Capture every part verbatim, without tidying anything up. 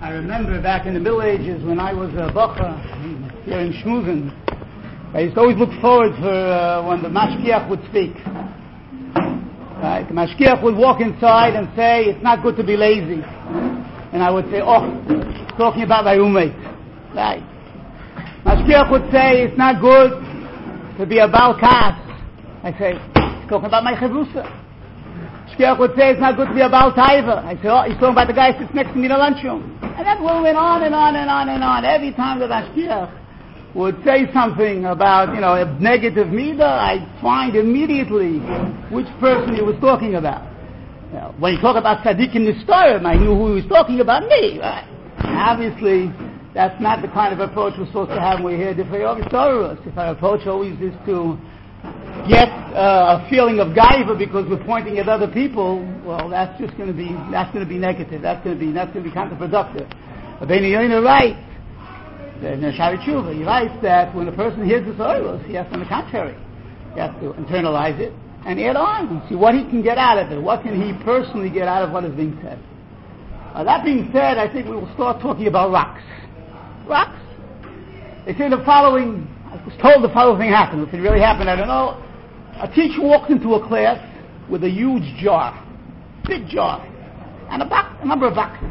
I remember back in the Middle Ages when I was a bacha here in Shmuzen, I used to always look forward for uh, when the mashgiach would speak. Right? The mashgiach would walk inside and say, "It's not good to be lazy," and I would say, "Oh, talking about my roommate." Right? Mashgiach would say, "It's not good to be a bal kas." I say, "He's talking about my chavrusa." Mashgiach would say, "It's not good to be a bal taiva." I say, "Oh, he's talking about the guy who sits next to me in the lunchroom." And that went on and on and on and on. Every time the mashgiach would say something about, you know, a negative midah, I'd find immediately which person he was talking about. You know, when he talked about tzaddikim nistarim, I knew who he was talking about, me, right? And obviously, that's not the kind of approach we're supposed to have when we're here at Differei Ovis. If our approach always is to get uh, a feeling of gaiva because we're pointing at other people, well, that's just going to be that's going to be negative. That's going to be that's going to be counterproductive. Rabbeinu Yonah writes, in Shari Tshuva, he writes that when a person hears this oros, he has to, on the contrary, he has to internalize it and add on and see what he can get out of it. What can he personally get out of what is being said? Uh, that being said, I think we will start talking about rocks. Rocks. They say the following. I was told the following thing happened. If it really happened, I don't know. A teacher walked into a class with a huge jar, big jar, and a, box, a number of boxes.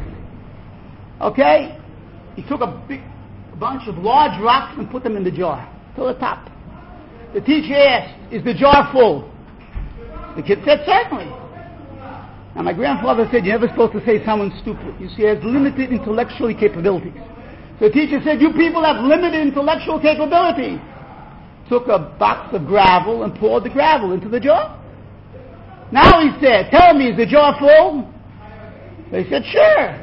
Okay? He took a big a bunch of large rocks and put them in the jar, to the top. The teacher asked, "Is the jar full?" The kid said, "Certainly." Now my grandfather said, "You're never supposed to say someone's stupid. You see, he has limited intellectual capabilities." So the teacher said, "You people have limited intellectual capabilities." Took a box of gravel and poured the gravel into the jar. Now he said, "Tell me, is the jar full?" They said, "Sure."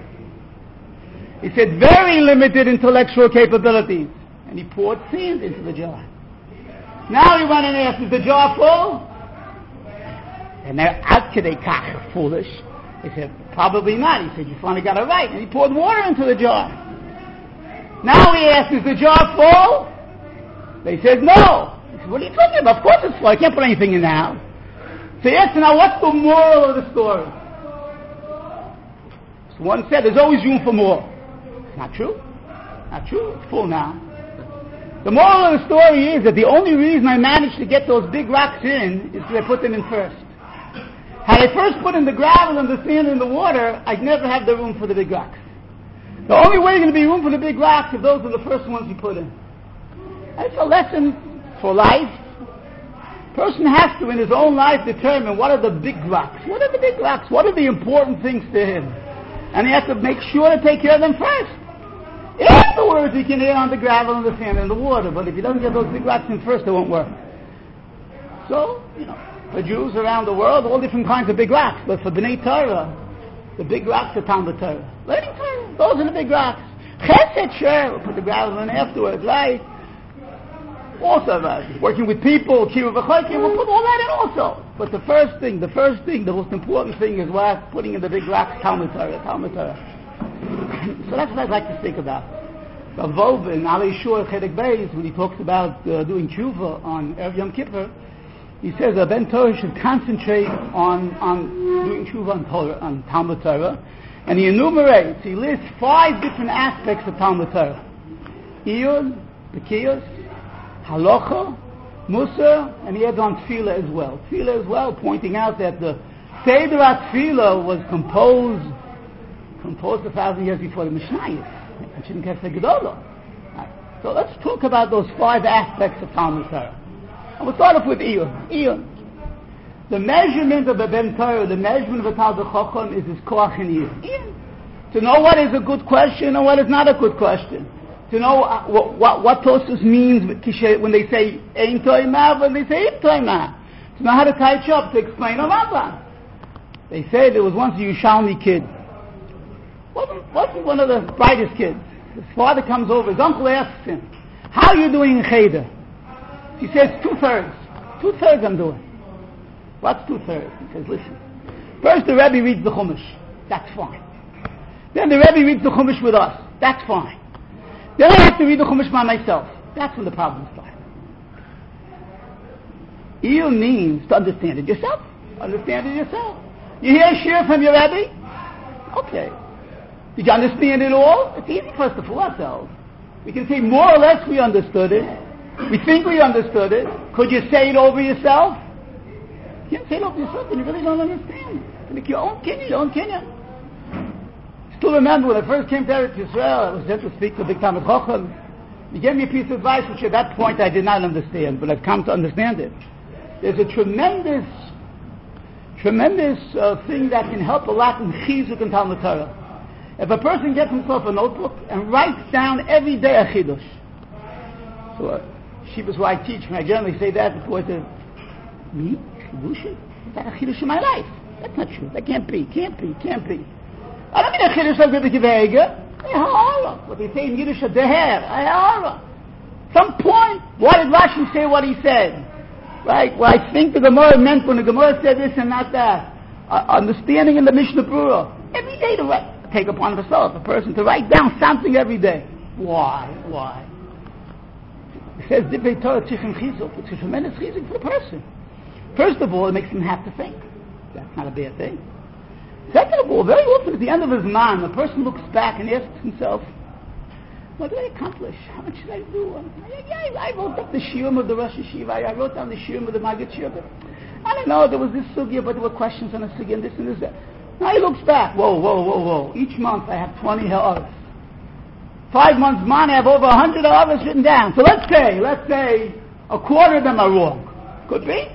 He said, "Very limited intellectual capabilities." And he poured sand into the jar. Now he went and asked, "Is the jar full?" And they're out to they kach, foolish. They said, "Probably not." He said, "You finally got it right." And he poured water into the jar. Now he asked, "Is the jar full?" They said, "No." He said, "What are you talking about? Of course it's full. I can't put anything in now." So he asked, "Now what's the moral of the story?" So one said, "There's always room for more." It's not true. Not true. It's full now. The moral of the story is that the only reason I managed to get those big rocks in is because I put them in first. Had I first put in the gravel and the sand and the water, I'd never have the room for the big rocks. The only way there's going to be room for the big rocks if those are the first ones you put in. That's a lesson for life. A person has to, in his own life, determine what are the big rocks. What are the big rocks? What are the important things to him? And he has to make sure to take care of them first. Afterwards, he can add on the gravel and the sand and the water. But if he doesn't get those big rocks in first, it won't work. So, you know, for Jews around the world, all different kinds of big rocks. But for B'nai Torah, the big rocks are Talmud Torah. Learning Torah, those are the big rocks. Chesed, sure, we'll put the gravel in afterwards, right? Also, uh, working with people, kiruv v'chokim, we'll put all that in also. But the first thing, the first thing, the most important thing is what? Putting in the big rocks, Talmud Torah, Talmud Torah. So that's what I'd like to speak about. Rav Wolbe in Ali Shur Chedek Beis, when he talks about uh, doing tshuva on Erev Yom Kippur, he says a Ben Torah should concentrate on, on doing tshuva on, Torah, on Talmud Torah, and he enumerates, he lists five different aspects of Talmud Torah. Iyun, Bekiyos, Halacha, Musa, and he adds on Tefillah as well. Tefillah as well, pointing out that the Seder Tefillah was composed composed a thousand years before the Mishnayos. So let's talk about those five aspects of Talmud Torah. And we'll start off with Iyun. Iyun. The measurement of a Ben Torah, the measurement of a Talmud Chacham is his koach in Iyun. Iyun. To know what is a good question and what is not a good question. To know uh, what, what, what Tosfos means when they say Ein Toimah, when they say Im Toimah. To know how to tie it up, to explain a Rambam. They say there was once a Yerushalmi kid. Wasn't, wasn't one of the brightest kids. His father comes over, his uncle asks him, "How are you doing in Cheder?" He says, two-thirds. Two-thirds I'm doing. What's two-thirds? He says, "Listen. First the Rebbe reads the Chumash. That's fine. Then the Rebbe reads the Chumash with us. That's fine. Then I have to read the Chumash by myself. That's when the problems start." Iyun means to understand it yourself. Understand it yourself. You hear a shir from your Rebbe? Okay. Did you understand it all? It's easy for us to fool ourselves. We can say more or less we understood it. We think we understood it. Could you say it over yourself? You can't say it over yourself, and you really don't understand. You make your own kinyan, your own kinyan. Still remember when I first came to Eretz Yisrael, I was there to speak to Big Talmid Chacham. He gave me a piece of advice which at that point I did not understand, but I've come to understand it. There's a tremendous, tremendous uh, thing that can help a lot in chizuk and Talmud Torah. If a person gets himself a notebook and writes down every day a chidush. So uh, Shivas where I teach, when I generally say that, the boy says, me? Chidush? Is that a chidush in my life? That's not true. That can't be, can't be, can't be. I don't mean a chidush of the gevege. What they say in Yiddish, a deher, some point, why did Rashi say what he said? Right? Well, I think the Gemara meant when the Gemara said this and not that. Uh, understanding in the Mishnah Berurah. Every day to write, take upon himself, a person to write down something every day. Why? Why? It says, Divrei Torah tzichem chizuk. It's a tremendous chizuk for the person. First of all, it makes him have to think. That's not a bad thing. Second of all, very often at the end of his man, the person looks back and asks himself, what did I accomplish? How much did I do? I, I, I wrote up the shiurim of the Rosh Yeshiva. I, I wrote down the shiurim of the Maggid Shiurim. I don't know, there was this sugya, but there were questions on the sugya and this and this. That. Now he looks back. Whoa, whoa, whoa, whoa. Each month I have twenty ha'aras. Five months man, I have over one hundred ha'aras written down. So let's say, let's say a quarter of them are wrong. Could be.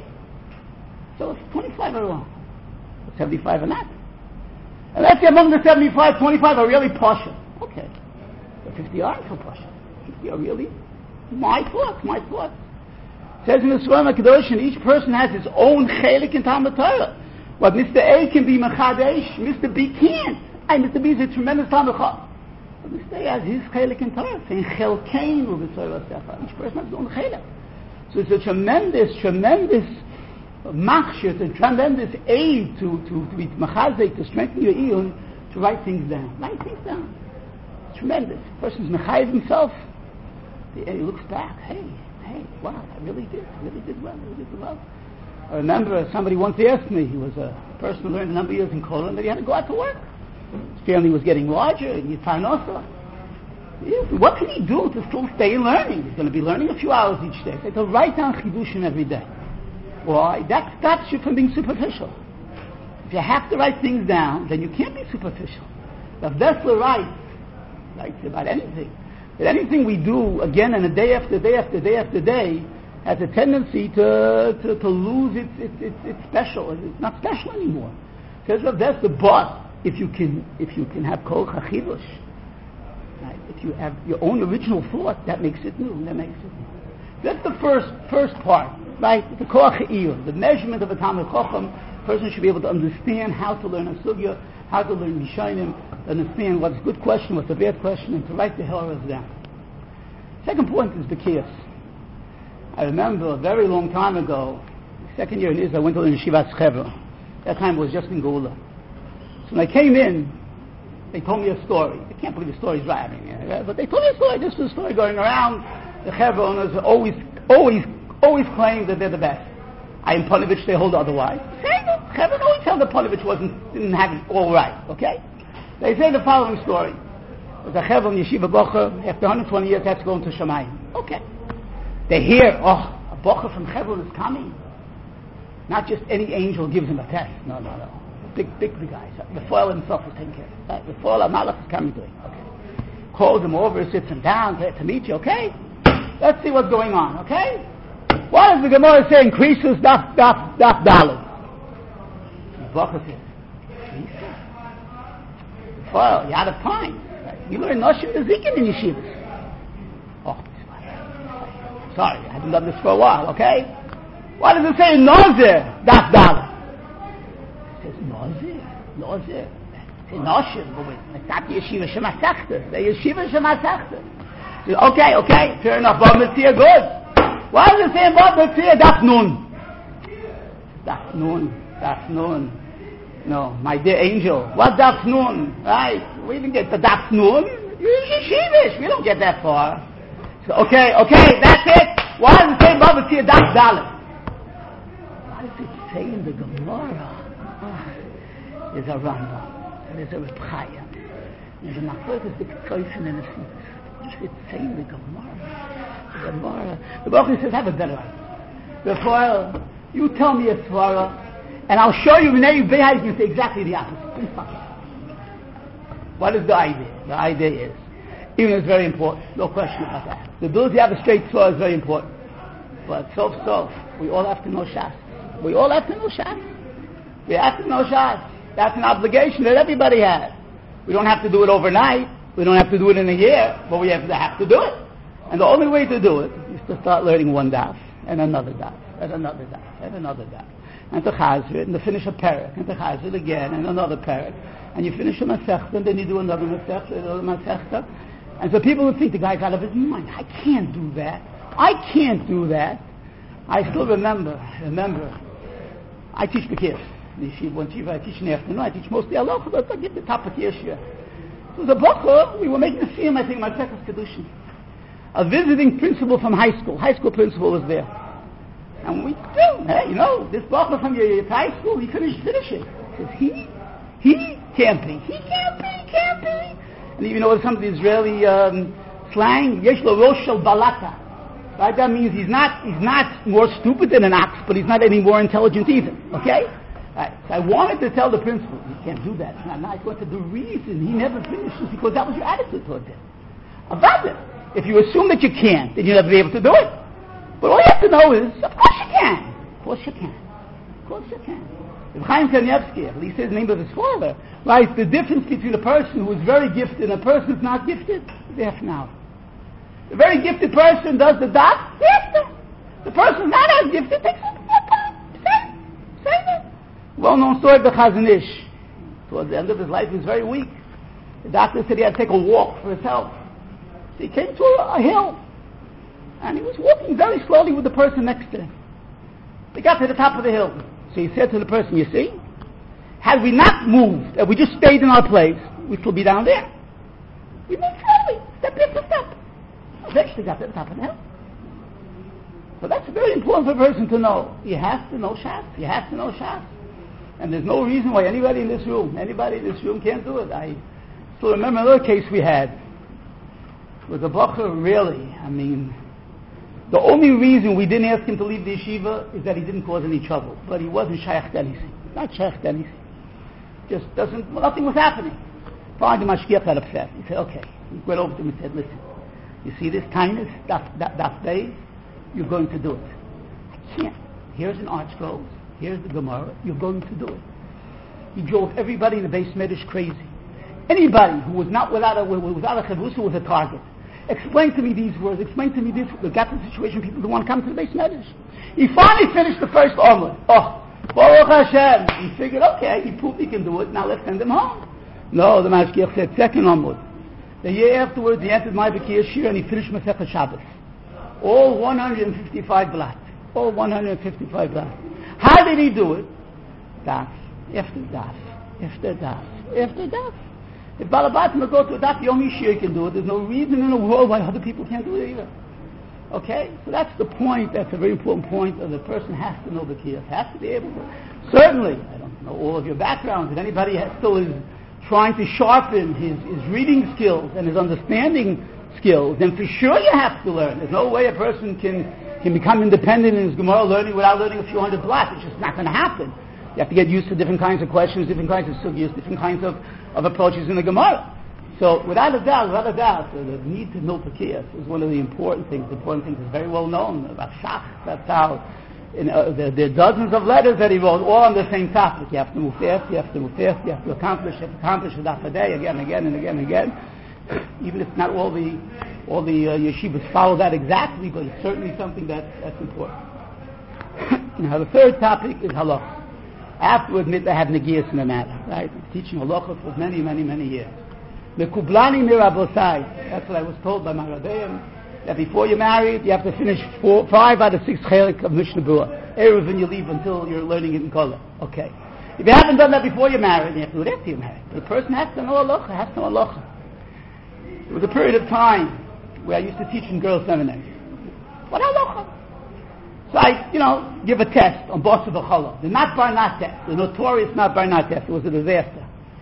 So it's twenty-five are wrong. seventy-five are not. And let's say among the seventy-five, twenty-five are really partial. Okay. The fifty aren't so partial. fifty are really my thoughts, my thoughts. It says in the Swarm HaKadosh, each person has his own chelik in Talmud Torah. What Mister A can be Mechadesh, Mister B can't. And Mister B is a tremendous Talmud Chacham. But Mister A has his chelik in Torah, saying Chelkein U'B'Torah Sefer. Each person has his own chelik. So it's a tremendous, tremendous machshir, a tremendous aid to to to be machazek, to strengthen your iyun, to write things down. Write things down. It's tremendous. The person's mechayiv himself. He looks back. Hey, hey, wow, I really did, I really did well, I really did well. I remember somebody once asked me. He was a person who learned a number of years in Kolon, that he had to go out to work. His family was getting larger, and he's parnasa. What can he do to still stay learning? He's going to be learning a few hours each day. So to write down chidushim every day. Why? That stops you from being superficial. If you have to write things down, then you can't be superficial. The Vessler writes, writes about anything. But anything we do again and a day after day after day after day has a tendency to to, to lose its, its its its special. It's not special anymore. Says Rav Dessler, but if you can if you can have kol chachidush, right? If you have your own original thought, that makes it new. That makes it new. That's the first first part. Right, the koach ha'iyun, the measurement of a Talmid Chacham. A person should be able to understand how to learn a sugya, how to learn Rishonim, understand what's a good question, what's a bad question, and to write the ha'aras down. Second point is the kiyas. I remember a very long time ago, second year in Israel, I went to the Yeshivat Chevra. That time it was just in Geula. So when I came in, they told me a story. I can't believe the story's right, I mean, yeah, but they told me a story. This was a story going around. The Chevra owners always, always. always claim that they're the best. I in Ponevezh they hold otherwise. Chevron always held that Ponevezh wasn't, didn't have it all right, okay? They say the following story. There's a Chevron Yeshiva Bocher, after one hundred twenty years, has to go into Shamayim. Okay. They hear, oh, a Bocher from Chevron is coming. Not just any angel gives him a test. No, no, no. Big, big, big guys. The foil himself is taking care of it. Right? The foil HaMalach is coming to him. Okay. Calls him over, sits him down to, to meet you, okay? Let's see what's going on, okay? Why does the Gemara say increases daf daf daf daled? The Bocher says, increases? Well, you had a point. Right? You learn Noshim Nezikin in yeshivas. Oh, sorry, I haven't done this for a while, okay? Why does it say Nozir daf daled? It says Nozir, Nozir. It says Noshim, but it's not the yeshiva shemasachta. The yeshiva shemasachta. Okay, okay, fair enough. But Mitzvah good. Why does it say about Mitzvah daf nun? Daf nun, daf nun. No, my dear angel, what daf nun? Right? We didn't get the daf nun. You're yeshivish. We don't get that far. So, okay, okay, that's it. Why does it say about Mitzvah daf dalet? What does it say in the Gemara? Oh, there's a Rambam. There's a Reb Chaya. And the Machlokes is the Ktsoifen and the Sifis. You should say the Gemara. The Gemara. The Baruch says, have a better idea. The Torah, you tell me a Torah, and I'll show you, Renei Behai, you can say exactly the opposite. Please fuck it. What is the idea? The idea is, even it's very important, no question about that. The ability to have a straight Torah is very important. But so so, we all have to know Shas. We all have to know Shas. We have to know Shas. That's an obligation that everybody has. We don't have to do it overnight. We don't have to do it in a year, but we have to have to do it. And the only way to do it is to start learning one daf, and another daf, and another daf, and another daf. And to chazir it, and to finish a parak, and to chazir it again, and another parak. And you finish a masechta, and then you do another masechta, another masechta. And so people would think the guy's out of his mind. I can't do that. I can't do that. I still remember, remember, I teach Bekir. One Shiva, I teach in the afternoon. I teach mostly halacha, but I get the top of the year. So the Bocha, we were making a siyum, I think, my second Kedushin. A visiting principal from high school. High school principal was there. And we do, hey, you know, this Bocha from your, your high school, he finished finishing. He says, he? He can't be. He can't be, can't be. And even though some of the Israeli um, slang, yesh lo rosh shel balata. Right? That means he's not, he's not more stupid than an ox, but he's not any more intelligent either. Okay? Right. So I wanted to tell the principal, you can't do that. It's not nice. What's the reason he never finishes? Because that was your attitude towards him. About it. If you assume that you can't, then you'll never be able to do it. But all you have to know is, of course you can. Of course you can. Of course you can. If Chaim Kanievsky, at least says the name of his father, right, the difference between a person who is very gifted and a person who's not gifted is half an hour. The very gifted person does the dot, after. The person who's not as gifted takes a time. Same. Same it. Well-known story of the Chazon Ish. Towards the end of his life, he was very weak. The doctor said he had to take a walk for his health. So he came to a, a hill, and he was walking very slowly with the person next to him. They got to the top of the hill. So he said to the person, you see, had we not moved, and we just stayed in our place, we'd still be down there. We moved slowly, step after step. Eventually got to the top of the hill. So that's very important for a person to know. You have to know Shas. You have to know Shas. And there's no reason why anybody in this room, anybody in this room can't do it. I still remember another case we had with a bacher, really. I mean, the only reason we didn't ask him to leave the yeshiva is that he didn't cause any trouble. But he wasn't shaykh to anything. Not shaykh to anything. Just doesn't, well, nothing was happening. Finally, the mashgiach got upset. He said, okay. He went over to him and said, listen, you see this kindness, that, that, that day, you're going to do it. I can't. Here's an arch goes. Here's the Gemara. You're going to do it. He drove everybody in the Beis Medrash crazy. Anybody who was not without a without a chavrusa was a target. Explain to me these words. Explain to me this. They got to the situation people don't want to come to the Beis Medrash. He finally finished the first omelet. Oh, Baruch Hashem. He figured, okay, he proved he can do it. Now let's send him home. No, the mashgiach said second omelet. The year afterwards, he entered my Bekir Shir and he finished Masechet Shabbos. All one hundred fifty-five blat. All one hundred fifty-five blat. How did he do it? Daf, after daf, after daf, after daf. If Balabatim will go to a daf, the only shir can do it. There's no reason in the world why other people can't do it either. Okay? So that's the point. That's a very important point. That the person has to know the kiyas, has to be able to. Certainly, I don't know all of your backgrounds. If anybody has, still is trying to sharpen his, his reading skills and his understanding skills, then for sure you have to learn. There's no way a person can can become independent in his Gemara learning without learning a few hundred blocks. It's just not going to happen. You have to get used to different kinds of questions, different kinds of sugyas, different kinds of, of approaches in the Gemara. So without a doubt, without a doubt, the need to know Pekiyas is one of the important things. The important thing is very well known about Shach. That's how in, uh, there, there are dozens of letters that he wrote, all on the same topic. You have to move fast, you have to move fast, you have to accomplish, you have to accomplish a daf a day again and again and again and again. Even if not all the all the uh, yeshivas follow that exactly, but it's certainly something that, that's important. Now the third topic is halacha. I have to admit I have negias in the matter, right? I'm teaching halacha for many, many, many years. Mekublani mirabosai. That's what I was told by my rabbeim, that before you're married, you have to finish four, five out of six chelik of Mishnah Berurah. Erev when you leave until you're learning it in Kola. Okay. If you haven't done that before you're married, you have to do it after you're married. But the person has to know halacha, has to know halacha. There was a period of time where I used to teach in girls' seminary. What halacha? So I, you know, give a test on Bosa V'Chala. The not bar not test. The notorious not bar not test. It was a disaster.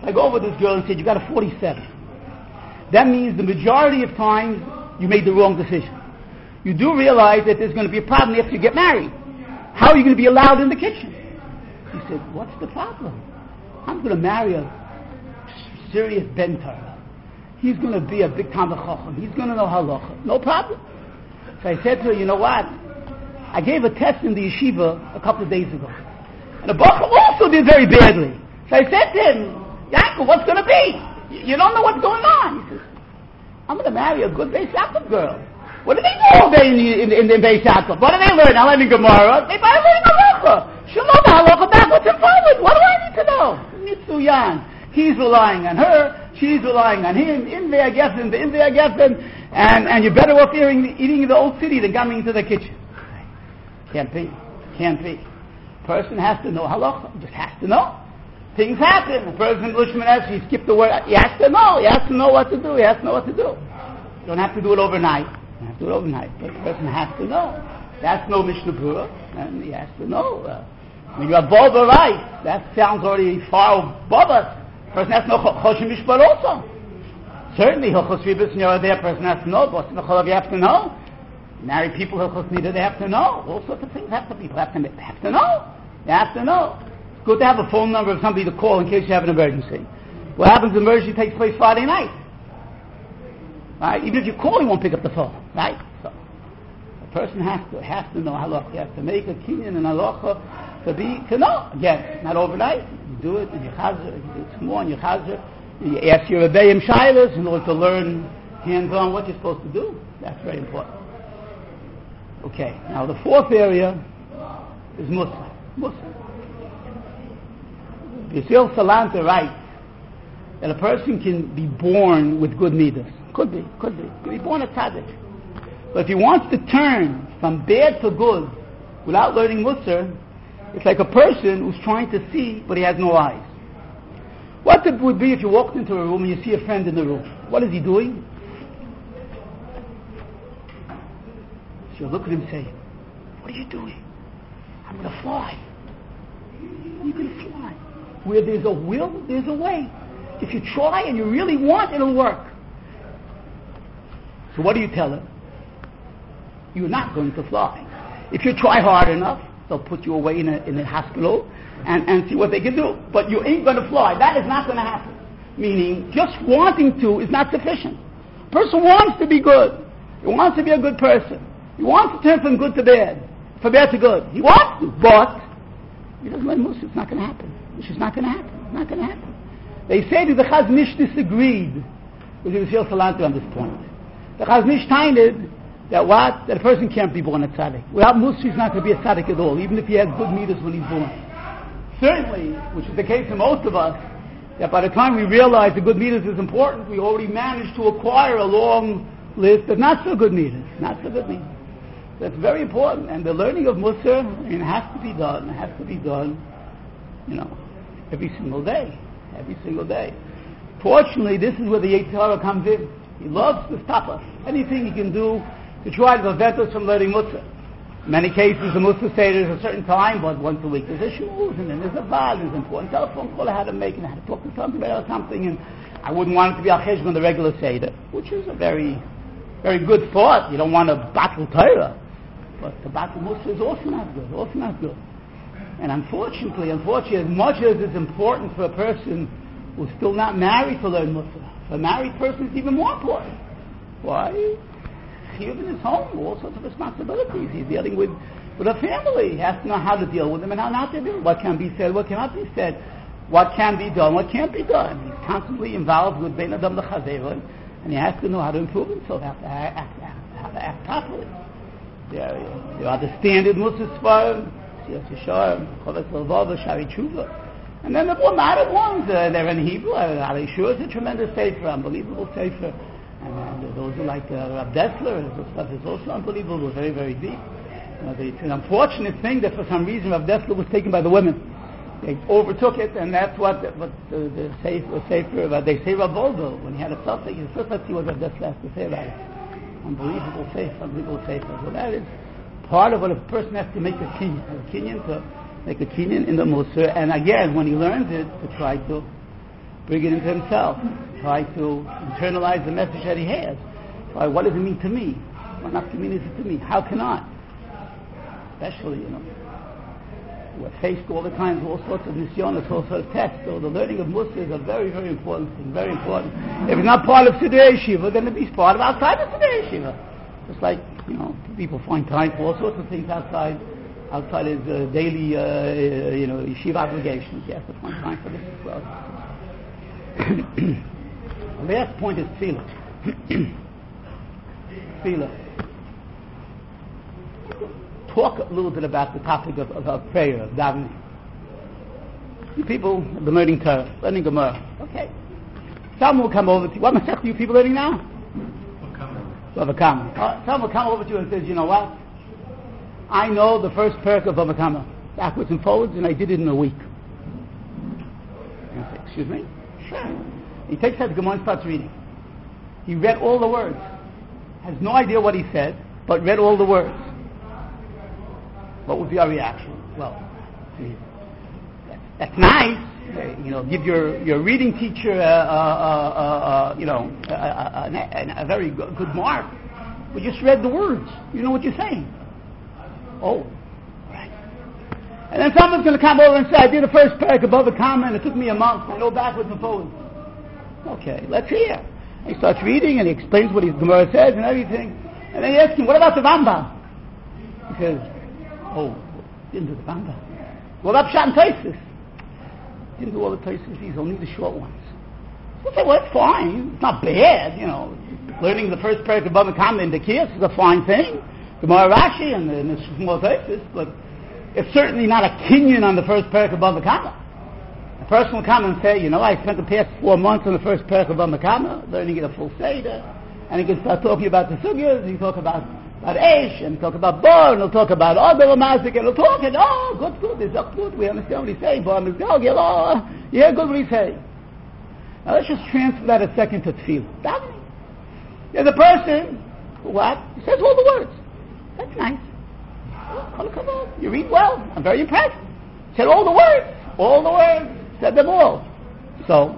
I go over this girl and said, you got a forty-seven. That means the majority of times you made the wrong decision. You do realize that there's going to be a problem after you get married. How are you going to be allowed in the kitchen? He said, what's the problem? I'm going to marry a serious Ben Torah. He's going to be a big Talmid Chacham. He's going to know halacha. No problem. So I said to her, you know what? I gave a test in the yeshiva a couple of days ago. And the Bacha also did very badly. So I said to him, Yaakov, what's going to be? You don't know what's going on. He says, I'm going to marry a good Beis Yaakov girl. What do they do all day in the, in, in, in Beis Yaakov? What do they learn? I learn in Gemara. They better learn halacha. She'll know the halacha backwards and forwards. What do I need to know? Mitsuyan. He's relying on her. She's relying on him. In there, geffen, in there, geffen. And, and you're better off eating, eating in the old city than coming into the kitchen. Can't be. Can't be. A person has to know halacha. Just has to know. Things happen. A person, Lishman has, he skipped the word. He has to know. He has to know what to do. He has to know what to do. You don't have to do it overnight. You have to do it overnight. But the person has to know. He has to know Mishnah Berurah, and he has to know. Uh, when you have Volva right, that sounds already far above us. The person has to know Choshen Mishpat also. Certainly, Hilchos Ribos and you're there, person has to know. Boston Cholav, you have to know. Married people, Hilchos Nida, they have to know. All sorts of things have to people have to, they have to know. They have to know. It's good to have a phone number of somebody to call in case you have an emergency. What happens if an emergency takes place Friday night? Right? Even if you call, he won't pick up the phone. Right? So, a person has to has to know halacha. You have to make a kinyan and halacha to be to know. Again, not overnight. You do it in your chazer. You do it tomorrow in your chazer. You ask your rebbeim shilas in order to learn hands-on what you're supposed to do. That's very important. Okay. Now the fourth area is Musar. Musar. Yisrael Salanta writes that a person can be born with good midas. Could be, could be. Could be born a tzaddik. But if he wants to turn from bad to good without learning Musar, it's like a person who's trying to see but he has no eyes. What it would be if you walked into a room and you see a friend in the room. What is he doing? So you look at him and say, what are you doing? I'm going to fly. You can fly. Where there's a will, there's a way. If you try and you really want, it'll work. So what do you tell him? You're not going to fly. If you try hard enough, they'll put you away in a, in a hospital and, and see what they can do. But you ain't going to fly. That is not going to happen. Meaning, just wanting to is not sufficient. A person wants to be good. He wants to be a good person. He wants to turn from good to bad, from bad to good. He wants to, but he doesn't learn Musar. It's not going to happen. It's just not going to happen. It's not going to happen. They say that the Chazon Ish disagreed with the Yisrael Salanter on this point. The Chazon Ish tended that what? That a person can't be born a tzaddik. Without Musar, he's not going to be a tzaddik at all, even if he has good midas when he's born. Certainly, which is the case for most of us, that by the time we realize the good midas is important, we already managed to acquire a long list of not so good midas. Not so good midas. That's very important. And the learning of Musar, I mean, has to be done. It has to be done, you know, every single day. Every single day. Fortunately, this is where the Yetzer Hara comes in. He loves to stop us. Anything he can do to try to prevent us from learning Musar. In many cases, the Musar say there's a certain time, but once a week there's a shmuz, and then there's a bar, there's an important telephone call I had to make, and I had to talk to somebody about something, and I wouldn't want it to be al cheshbon the regular Seder, which is a very, very good thought. You don't want to battle Torah, but the battle Musar is also not good, also not good. And unfortunately, unfortunately, as much as it's important for a person who's still not married to learn Musar, for a married person it's even more important. Why? He lives in his home, all sorts of responsibilities. He's dealing with, with a family. He has to know how to deal with them and how not to deal. What can be said, what cannot be said. What can be done, what can't be done. He's constantly involved with Bein Adam L'Chaveiro, and he has to know how to improve himself, how to act, how to act properly. There, there are the standard Musar Sfarim, and then the more modern ones, uh, they're in Hebrew. Alei Shur is a tremendous sefer, unbelievable sefer. And uh, those are like uh, Rav Dessler, and stuff is also unbelievable, very, very deep. Uh, it's an unfortunate thing that for some reason Rav Dessler was taken by the women. They overtook it, and that's what, what the, the sefer, sefer uh, they say Rav Volvo, when he had a suffix, he said, let's see what Rav Dessler has to say about it. Unbelievable sefer, unbelievable sefer. So that is part of what a person has to make a kinyan, a kinyan to make a kinyan in the Musar, and again, when he learns it, to try to bring it into himself, try to internalize the message that he has. Try, what does it mean to me? What not to mean is it to me? How can I? Especially, you know, we're faced all the time with all sorts of nisyonos, all sorts of tests. So the learning of Mussar is a very, very important thing, very important. If it's not part of Siddur Yeshiva, then it's part of outside of Siddur Yeshiva. Just like, you know, people find time for all sorts of things outside, outside his uh, daily, uh, you know, yeshiva obligations. He has to find time for this as well. The last point is tefillah. Tefillah. Talk a little bit about the topic of, of, of prayer, of davening. You people have been learning Torah, learning Gemara. Okay. Someone will come over to you. What Masech are you people learning now? Bava Kama. Uh, someone will come over to you and says, you know what? I know the first perk of Bava Kama, backwards and forwards, and I did it in a week. And I say, excuse me? Sure. He takes out the Gemara and starts reading. He read all the words. Has no idea what he said, but read all the words. What would be our reaction? Well, that's, that's nice. Uh, you know, give your, your reading teacher, a, a, a, a, you know, a, a, a, a very good, good mark. We just read the words. You know what you're saying. Oh, right. And then someone's going to come over and say, I did the first parak above a comma, and it took me a month. I know backwards and forwards. Okay, let's hear. He starts reading, and he explains what his Gemara says and everything. And then he asks him, what about the Rambam? He says, oh, didn't do the Rambam. What about Pshat and Tosfos? Didn't do all the Tosfos, these only the short ones. We'll say, well, it's fine. It's not bad, you know. Learning the first parak above a comma in the Kiyas is a fine thing. Gemara Rashi and the, and the small Tosfos, but it's certainly not a kinyan on the first parak above the comma. A person will come and say, you know, I spent the past four months on the first parak above the comma, learning it a full seder, and he can start talking about the sugyas, he can talk about about Eish, and talk about Bar, and he'll talk about other Ramazik, and he'll talk, and oh, good, good, it's up good, we understand what he's saying, Bar, oh, yeah, good what he's saying. Now let's just transfer that a second to Tefillah. Davening. There's a person, what? He says all the words. That's nice. Oh, you read well. I'm very impressed. Said all the words. All the words. Said them all. So,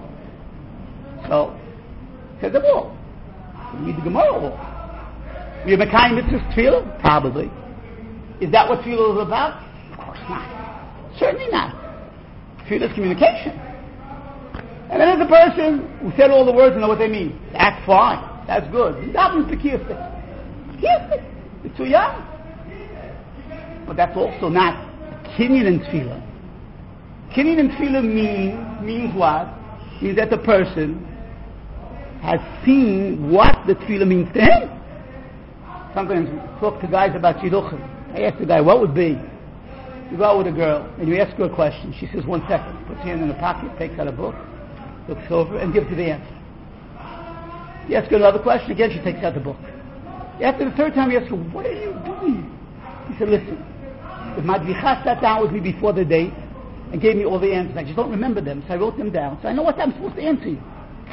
so, said them all. Read the Gemara all. You're Mekayim Mitzvahs Tefillah? Probably. Is that what Tefillah is about? Of course not. Certainly not. Tefillah is communication. And then there's a person who said all the words and know what they mean. That's fine. That's good. That was the Kiyastik. Kiyastik. It's too young. But that's also not Kinyan in Tefillah. Kinyan in Tefillah means, means what? Means that the person has seen what the Tefillah means to him. Sometimes we talk to guys about Shidduchim. I ask the guy, what would be? You go out with a girl and you ask her a question. She says, one second. Puts her hand in the pocket, takes out a book, looks over, and gives you the answer. You ask her another question, again she takes out the book. After the third time you ask her, what are you doing? He said, listen, if Madvicha sat down with me before the date and gave me all the answers, I just don't remember them, so I wrote them down, so I know what I'm supposed to answer you.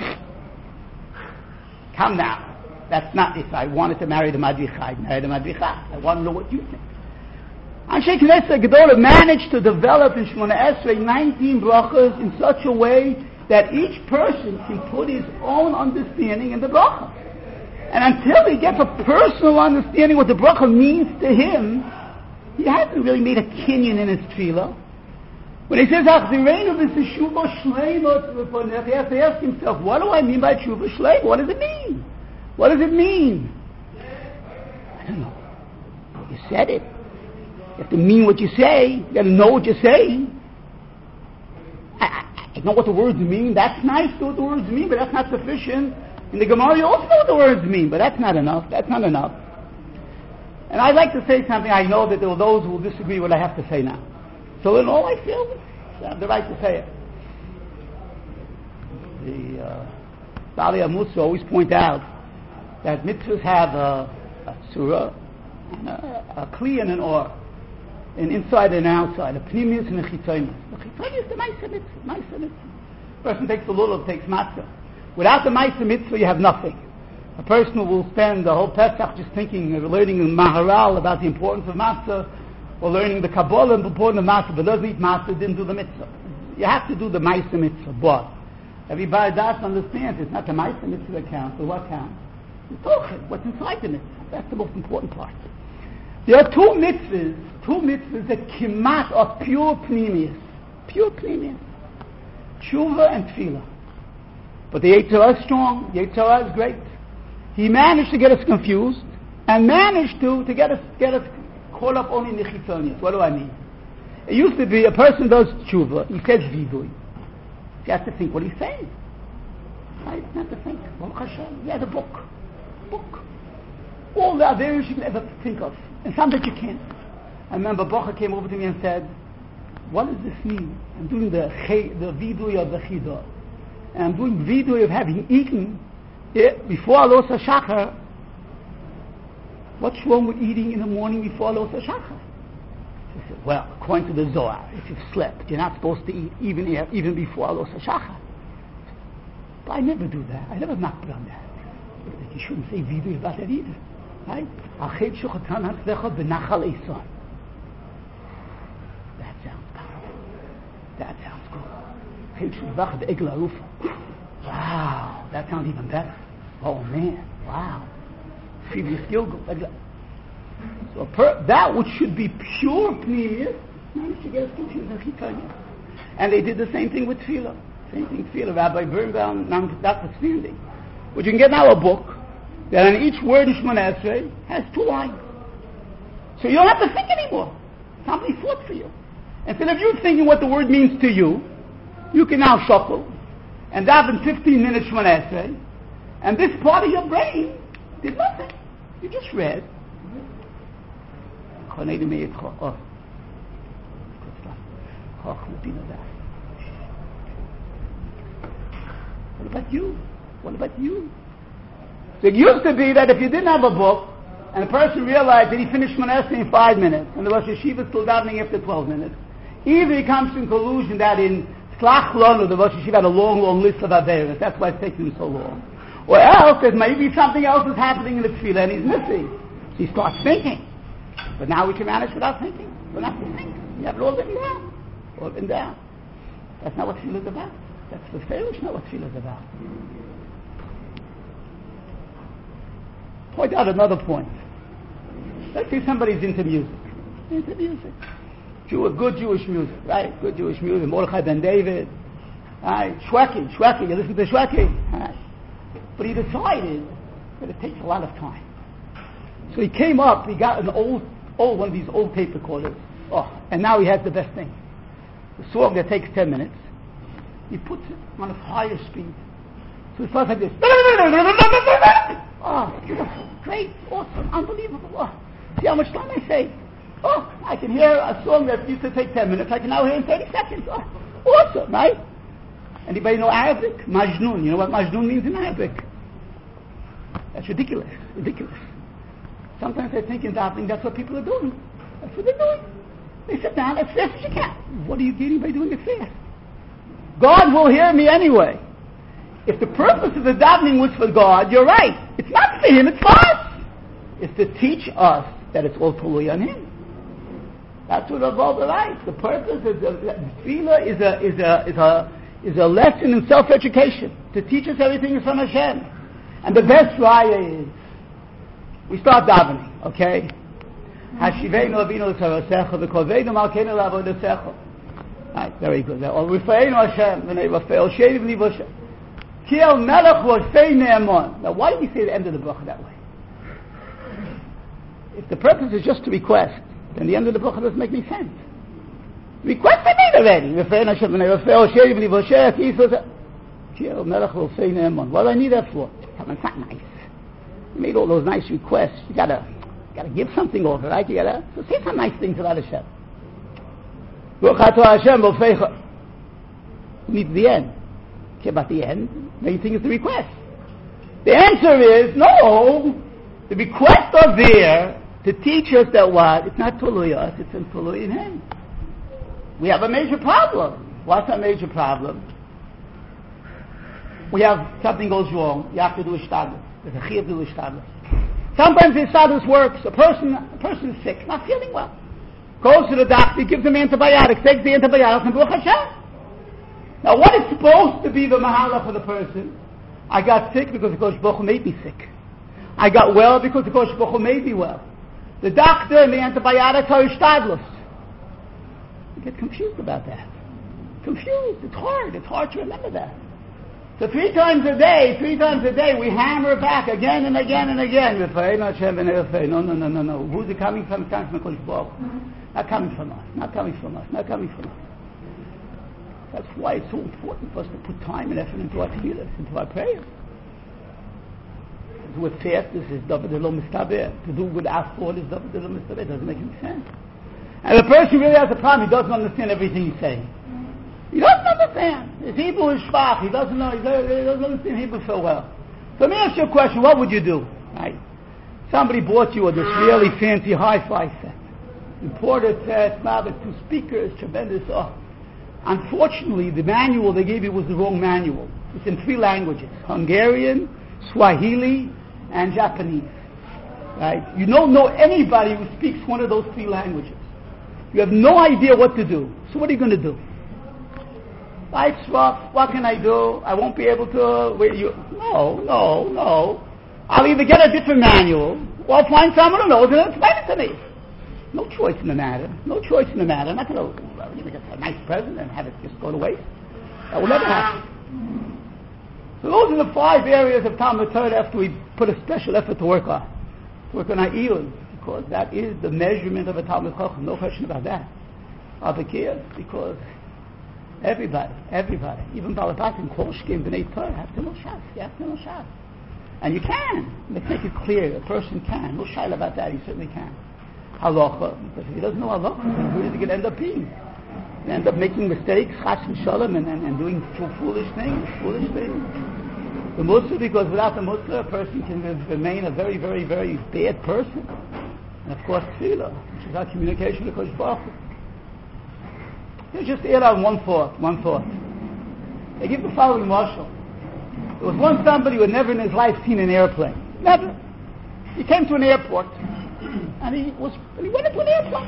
Come now. That's not if I wanted to marry the Madvicha, I'd marry the Madvicha. I want to know what you think. Anshe Knesset Gedolah managed to develop in Shemona Esrei nineteen brachas in such a way that each person can put his own understanding in the bracha. And until he gets a personal understanding what the bracha means to him, he hasn't really made a kinyan in his tefillah. When he says, Achzireinu b'seshuva shleima t'lefonech, he has to ask himself, what do I mean by tshuva shleima? What does it mean? What does it mean? I don't know. You said it. You have to mean what you say. You got to know what you're saying. I, I, I know what the words mean. That's nice to know what the words mean, but that's not sufficient. In the Gemara, you also know what the words mean, but that's not enough. That's not enough. And I'd like to say something. I know that there are those who will disagree with what I have to say now. So in all, I feel I have the right to say it. The uh, Bali Amutsu always point out that mitzvahs have a, a surah, and a, a kli and an or, an inside and an outside, a pnimius and a chitzonius. The chitzonius is the ma'aseh mitzvah. Ma'aseh mitzvah. A person takes the lulav, takes matzah. Without the ma'aseh mitzvah, you have nothing. A person who will spend the whole Pesach just thinking, learning in Maharal about the importance of matzah, or learning the Kabbalah and the importance of matzah, but doesn't eat matzah, didn't do the mitzvah. You have to do the ma'aseh mitzvah, but Everybody does understand it's not the Ma'aseh mitzvah that counts, but what counts? The Tochen, what's inside the mitzvah. That's the most important part. There are two mitzvahs, two mitzvahs that kimat are pure pneumius. Pure pneumius. Tshuva and tefillah. But the Yetzer Hara is strong, the Yetzer Hara is great. He managed to get us confused, and managed to, to get us get us caught up only in the chitzonius. What do I mean? It used to be a person does tshuva, he says vidui. He has to think what he's saying. Right? Not to think. Baruch Hashem. He has a book. Book. All the various you can ever think of. And some that you can't. I remember Bacha came over to me and said, what does this mean? I'm doing the the vidui of the chidah. And I'm doing vidui of having eaten it before Alos HaShachar. What's wrong with eating in the morning before Alos HaShachar? He said, well, according to the Zohar, if you've slept, you're not supposed to eat even even before Alos HaShachar. But I never do that. I never knock on that. You shouldn't say vidui about that either. Right? That sounds powerful. That sounds good. Wow, that sounds even better. Oh man, wow. So per, that which should be pure pneumius, managed to get us confused. And they did the same thing with tefillah. Same thing with tefillah. Rabbi Birnbaum, notwithstanding. But you can get now a book that on each word in Shemona Esrei has two lines. So you don't have to think anymore. Somebody fought for you. Instead of you thinking what the word means to you, you can now shuffle and daven fifteen minutes Shemona Esrei, and this part of your brain did nothing. You just read. Oh. What about you? What about you? So it used to be that if you didn't have a book, and a person realized that he finished Shemona Esrei in five minutes, and the Rosh Yeshiva is still davening after twelve minutes, either he comes to the conclusion that in Slach Lonu, the Rosh Yeshiva had a long, long list of Averos, that's why it's taking him so long. Or else, there's maybe something else is happening in the tefillah and he's missing. So he starts thinking. But now we can manage without thinking. We don't have to think. You have it all written down. All written down. That's not what tefillah is about. That's the fairish, not what tefillah is about. Point out another point. Let's say somebody's into music. Into music. Jew, good Jewish music, right? Good Jewish music. Mordechai Ben David. Right? Shweki, Shweki. You listen to Shweki. Right? But he decided that it takes a lot of time. So he came up, he got an old, old one of these old tape recorders. Oh, and now he has the best thing. The song that takes ten minutes, he puts it on a higher speed. So it starts like this. Oh, beautiful, great, awesome, unbelievable. Oh, see how much time I save. Oh, I can hear a song that used to take ten minutes, I can now hear in thirty seconds. Oh, awesome, right? Anybody know Arabic? Majnun. You know what Majnun means in Arabic? That's ridiculous. Ridiculous. Sometimes I think in davening that's what people are doing. That's what they're doing. They sit down as fast as you can. What are you getting by doing it fast? God will hear me anyway. If the purpose of the davening was for God, you're right. It's not for Him, it's for us. It's to teach us that it's all totally on Him. That's what Rav writes. The purpose is tefillah is a is a is a is a lesson in self-education to teach us everything is from Hashem. And the best raya is we start davening, okay? Hashiveinu avinu l'tzarasecha v'koveinu malkeinu l'avodasecha. Right, very good. Or Rifeinu Hashem v'nei Rafeil Sheiv Livoshem. Kiel Melech Rofei Ne'emon. Now, why do we say the end of the bracha that way? If the purpose is just to request, then the end of the bracha doesn't make any sense. Request I made already. Rifeinu Hashem v'nei Rafeil Sheiv Livoshem. Kiel Melech Rofei Ne'emon. What do I need that for? It's not nice. You made all those nice requests. You gotta, you gotta give something over, right? You gotta so say some nice things about Hashem. Hashem needs the end. Okay, about the end, main thing is the request. The answer is no. The requests are there to teach us that what? It's not totally us, it's in totally in Him. We have a major problem. What's our major problem? We have something goes wrong. You have to do a shtadlus. There's a chiyuv to do a shtadlus. Sometimes the shtadlus works. A person, a person is sick, not feeling well. Goes to the doctor, gives him antibiotics, takes the antibiotics, and Baruch Hashem. Now, what is supposed to be the mahalach of the person? I got sick because the Kodesh Baruch Hu made me sick. I got well because the Kodesh Baruch Hu made me well. The doctor and the antibiotics are ishtadlus. You get confused about that. Confused. It's hard. It's hard to remember that. So three times a day, three times a day, we hammer back again and again and again. No, no, no, no, no. Who's it coming from? It's coming from the Kodesh Baruch Hu. Not coming from us. Not coming from us. Not coming from us. That's why it's so important for us to put time and effort into our tefillah, into our prayers. To do it fast, this is David Elo Mistaber. To do with Asfor is David Elo Mistaber. It doesn't make any sense. And the person really has a problem. He doesn't understand everything he's saying. He doesn't understand. His Hebrew is schwach. He doesn't know. He doesn't understand Hebrew so well. So let me ask you a question. What would you do? Right? Somebody bought you this really fancy hi-fi set. Imported set, now with two speakers, tremendous. Oh. Unfortunately, the manual they gave you was the wrong manual. It's in three languages: Hungarian, Swahili, and Japanese. Right? You don't know anybody who speaks one of those three languages. You have no idea what to do. So what are you going to do? Life's rough. What can I do? I won't be able to. Wait, you, no, no, no. I'll either get a different manual or I'll find someone who knows and explain it to me. No choice in the matter. No choice in the matter. I'm not going to well, you know, get a nice present and have it just go to waste. That will never happen. So those are the five areas of Talmud Torah after we put a special effort to work on. To work on our iyun, because that is the measurement of a Talmud Chacham. No question about that. Avakir, because everybody, everybody, even Balabatim, Kol Shkim, B'nai Torah, have to know Shas. You have to know Shas. And you can. Let's make it clear. A person can. No shy about that. He certainly can. Halacha, because if he doesn't know halacha, then who is he going to end up being? He end up making mistakes, chas v'shalom, and, and, and doing foolish things, foolish things. The Muslim, because without the Muslim, a person can remain a very, very, very bad person. And of course, tefillah, which is our communication with Kodesh Baruch Hu. You just add on one thought, one thought. They give the following marshal. There was one somebody who had never in his life seen an airplane. Never. He came to an airport. And he was, and he went into an airplane.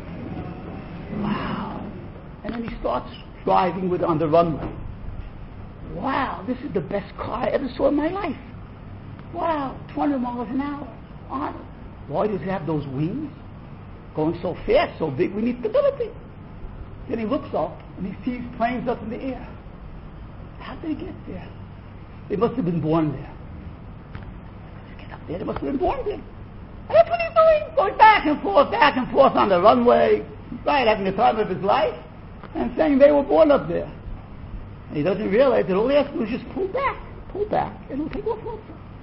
Wow. And then he starts driving with on the runway. Wow, this is the best car I ever saw in my life. Wow, two hundred miles an hour. On it. Why does it have those wings? Going so fast, so big, we need stability. Then he looks up and he sees planes up in the air. How did they get there? They must have been born there. Get up there, they must have been born there. And that's what he's doing, going back and forth, back and forth on the runway, right, having the time of his life, and saying they were born up there. And he doesn't realize that all he has to do is just pull back, pull back, and it'll take off also.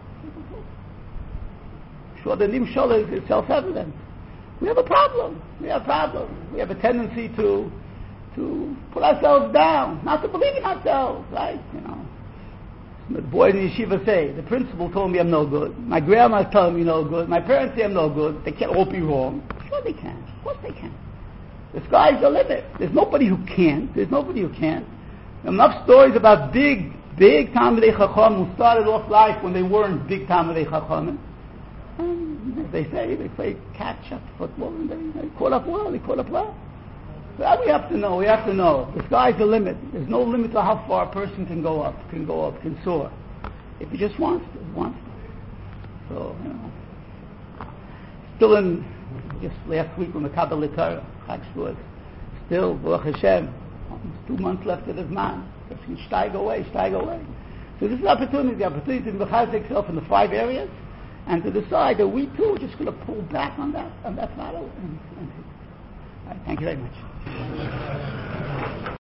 Sure, the Nimshal is self-evident. We have a problem. We have a problem. We have a tendency to to put ourselves down, not to believe in ourselves, right? You know. The boys in yeshiva say, the principal told me I'm no good. My grandma's telling me no good. My parents say I'm no good. They can't all be wrong. Sure they can. Of course they can. The sky's the limit. There's nobody who can't. There's nobody who can't. Enough stories about big, big Talmidei Chacham who started off life when they weren't big Talmidei Chacham. And as they say, they play catch-up football and they, they caught up well. They caught up well. That we have to know. We have to know. The sky's the limit. There's no limit to how far a person can go up, can go up, can soar. If he just wants to, wants to. So, you know. Still in, just last week when the Kabbalah Torah, Chag Shavuos, still, Baruch Hashem, almost two months left of his man. Just can steig away, steig away. So this is the opportunity, the opportunity to mechaz himself in the five areas, and to decide that we too are just going to pull back on that, on that battle. And, and, all right, thank you very much.